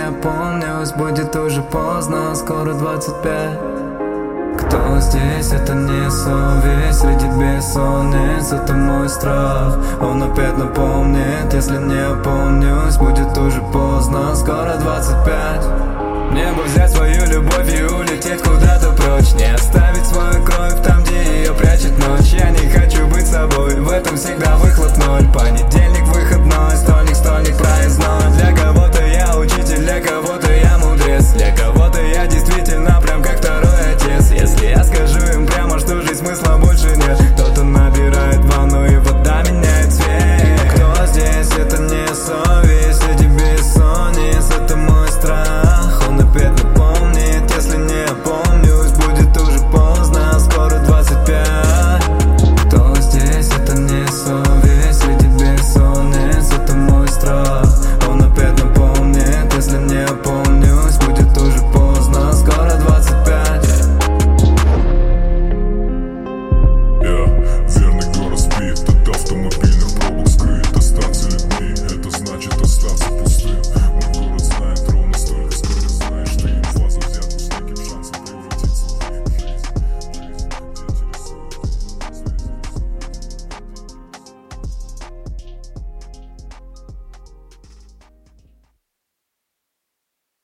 опомнюсь, будет уже поздно, скоро 25. Кто здесь, это не совесть, среди бессонниц, это мой страх. Он опять напомнит, если не опомнюсь, будет уже поздно, скоро 25. Мне бы взять свою любовь и улететь куда-то прочь, не оставить